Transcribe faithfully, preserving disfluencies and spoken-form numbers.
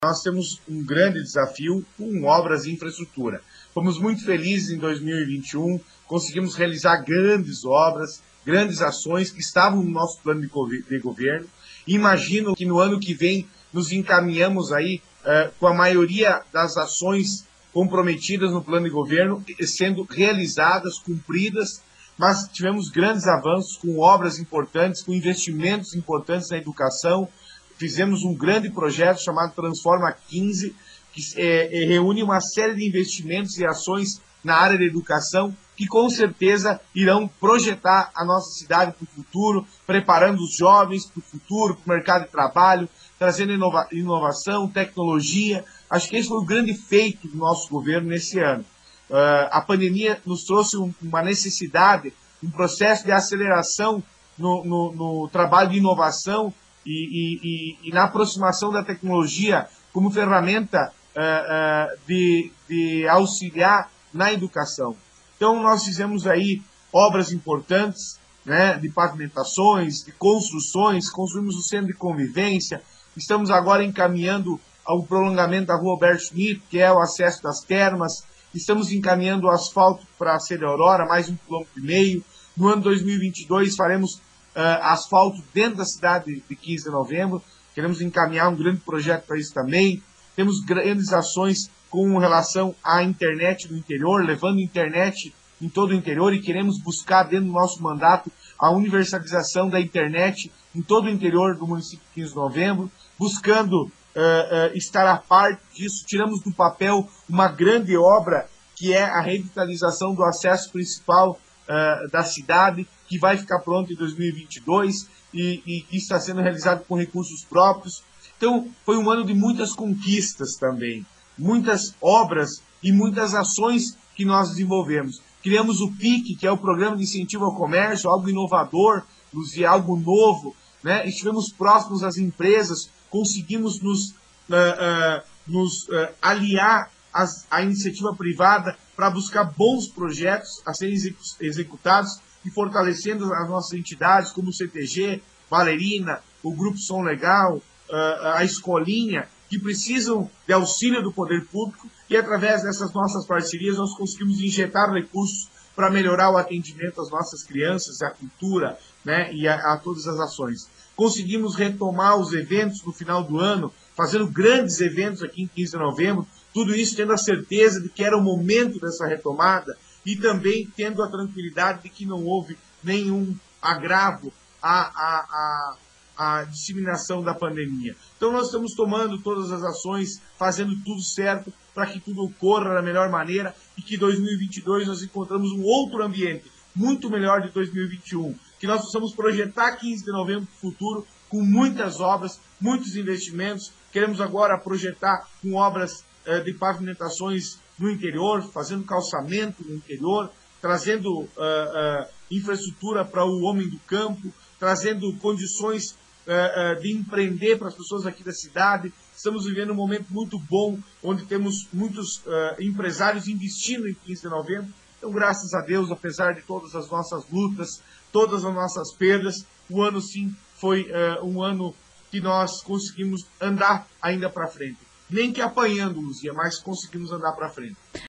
Nós temos um grande desafio com obras e infraestrutura. Fomos muito felizes em dois mil e vinte e um, conseguimos realizar grandes obras, grandes ações que estavam no nosso plano de governo. Imagino que no ano que vem nos encaminhamos aí uh, com a maioria das ações comprometidas no plano de governo sendo realizadas, cumpridas, mas tivemos grandes avanços com obras importantes, com investimentos importantes na educação. Fizemos um grande projeto chamado Transforma quinze, que é, é, reúne uma série de investimentos e ações na área da educação que com certeza irão projetar a nossa cidade para o futuro, preparando os jovens para o futuro, para o mercado de trabalho, trazendo inova inovação, tecnologia. Acho que esse foi o grande feito do nosso governo nesse ano. Uh, a pandemia nos trouxe um, uma necessidade, um processo de aceleração no, no, no trabalho de inovação e, e, e na aproximação da tecnologia como ferramenta uh, uh, de, de auxiliar na educação. Então, nós fizemos aí obras importantes, né, de pavimentações, de construções, construímos o centro de convivência, estamos agora encaminhando ao prolongamento da rua Alberto Schmidt, que é o acesso das termas, estamos encaminhando o asfalto para a Célia Aurora, mais um quilômetro e meio. No ano dois mil e vinte e dois faremos uh, asfalto dentro da cidade de quinze de novembro, queremos encaminhar um grande projeto para isso também. Temos grandes ações com relação à internet no interior, levando internet em todo o interior e queremos buscar dentro do nosso mandato a universalização da internet em todo o interior do município de quinze de novembro, buscando uh, uh, estar a par disso. Tiramos do papel uma grande obra que é a revitalização do acesso principal uh, da cidade, que vai ficar pronto em dois mil e vinte e dois e, e que está sendo realizado com recursos próprios. Então, foi um ano de muitas conquistas também, muitas obras e muitas ações que nós desenvolvemos. Criamos o P I C, que é o Programa de Incentivo ao Comércio, algo inovador, e algo novo, né? Estivemos próximos às empresas, conseguimos nos, uh, uh, nos uh, aliar às, à iniciativa privada para buscar bons projetos a serem executados e fortalecendo as nossas entidades, como o C T G, Valerina, o Grupo Som Legal, uh, a Escolinha, que precisam de auxílio do poder público e, através dessas nossas parcerias, nós conseguimos injetar recursos para melhorar o atendimento às nossas crianças, à cultura, né, e a, a todas as ações. Conseguimos retomar os eventos no final do ano, fazendo grandes eventos aqui em quinze de novembro, tudo isso tendo a certeza de que era o momento dessa retomada e também tendo a tranquilidade de que não houve nenhum agravo à, à, à, à disseminação da pandemia. Então nós estamos tomando todas as ações, fazendo tudo certo para que tudo ocorra da melhor maneira e que em dois mil e vinte e dois nós encontramos um outro ambiente muito melhor de dois mil e vinte e um, que nós possamos projetar quinze de novembro para o futuro com muitas obras, muitos investimentos. Queremos agora projetar com obras eh, de pavimentações no interior, fazendo calçamento no interior, trazendo uh, uh, infraestrutura para o homem do campo, trazendo condições uh, uh, de empreender para as pessoas aqui da cidade. Estamos vivendo um momento muito bom, onde temos muitos uh, empresários investindo em quinze de novembro. Então, graças a Deus, apesar de todas as nossas lutas, todas as nossas perdas, o ano sim foi uh, um ano que nós conseguimos andar ainda para frente. Nem que apanhando, Luzia, mas conseguimos andar para frente.